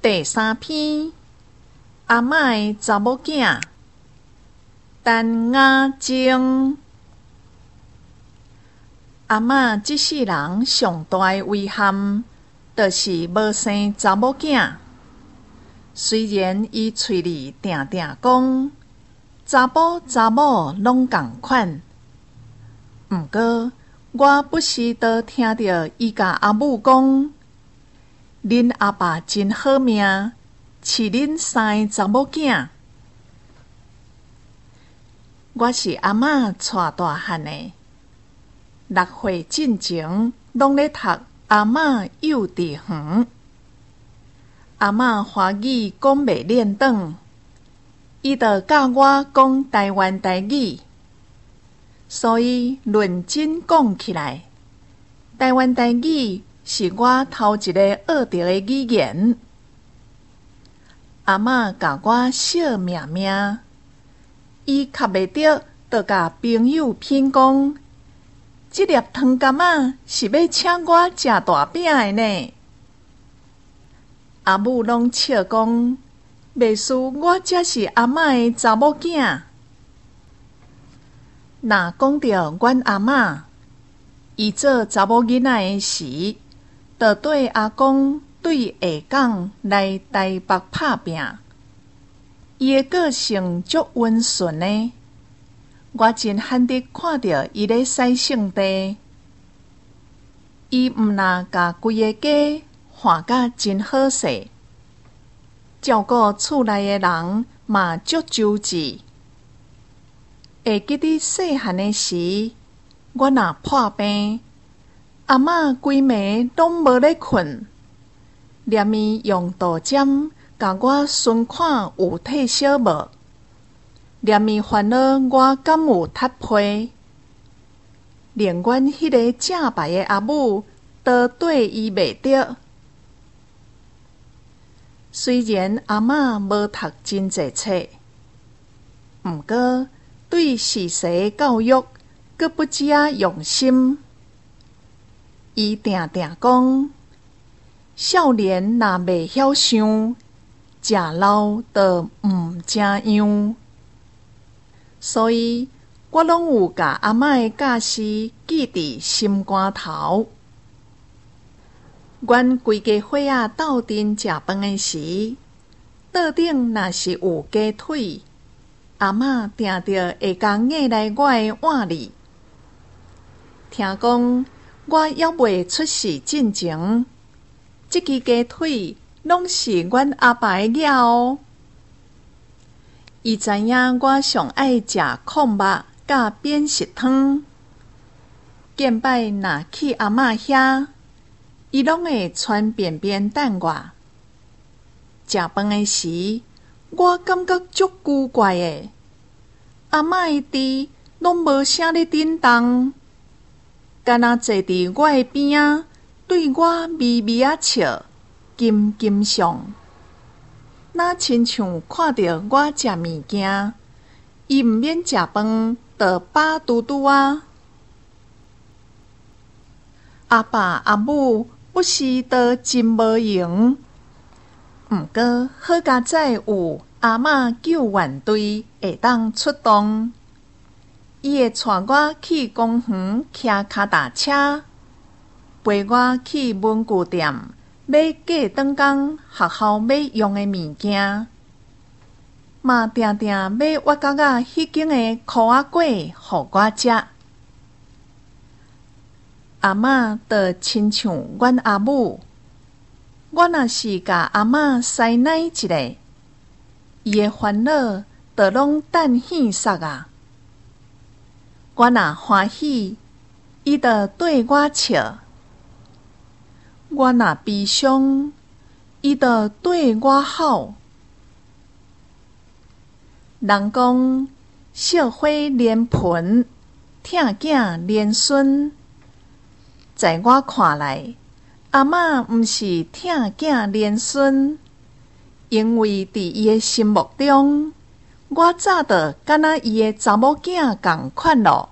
第3篇，阿嬷的查某囝，陈雅静。阿嬷这世人上大的遗憾，就是无生查某囝。虽然伊嘴里定定讲，查甫查某拢同款，毋过我不时都听着伊甲阿母讲，恁阿爸真好命，饲恁3个查某囝。我是阿嬷带大汉的，6岁进前拢咧读阿嬷幼稚园。阿嬷华语讲袂练转，伊就教我讲台湾台语，所以认真讲起来，台湾台语是我头一个学到的语言。阿嬷教我小命命，伊卡袂着，就甲朋友骗讲，这粒汤柑仔是要请我食大饼的呢。阿母拢笑讲，袂输我才是阿嬷的查某囝。若讲到阮阿嬷，伊做查某囡仔的时，就对阿公对下港来台北拍拼。伊的个性足温顺的，我真罕得看到伊咧洗圣地。伊毋但甲规个家换甲真好势，照顾厝内的人嘛足周至。会记得细汉的时，我若破病，阿嬷规暝拢无咧困，连伊用刀针甲我巡看有退烧无，连伊烦恼我敢有踢被，连阮迄个正牌的阿母都对伊袂着。虽然阿嬷无读真济册，毋过对事实教育阁不止用心。伊定定讲，少年若袂晓想，食老就毋正样。所以我拢有甲阿嬷的教示记伫心肝头。阮规家伙仔斗阵食饭的时，桌顶若是有鸡腿，阿嬷定着会甲握来我的碗里。听讲我还未出世进前，这支鸡腿拢是阮阿爸的囝哦。伊知影我上爱食控肉甲扁食汤，见摆若去阿嬷遐，伊拢会传便便等我。食饭的时，我感觉足奇怪的，阿嬷的猪拢无啥咧叮当，敢若坐伫我的边仔，对我微微笑，金金相。若亲像看到我食物件，伊毋免食饭，就饱嘟嘟啊。阿爸阿母不时都真无闲，毋过好佳哉有阿嬷救援队会当出动，伊会带我去公园骑脚踏车，陪我去文具店买过顿工学校要用的物件，嘛定定买我角仔迄间的苦仔粿互我食。阿嬷就亲像阮阿母，我若是甲阿嬷塞奶一个，伊的烦恼就拢等现实啊。我若欢喜，伊就对我笑；我若悲伤，伊就对我吼。人讲惜花连盆，疼囝连孙。在我看来，阿嬷毋是疼囝连孙，因为伫伊的心目中，我早就敢若伊的查某囝共款咯。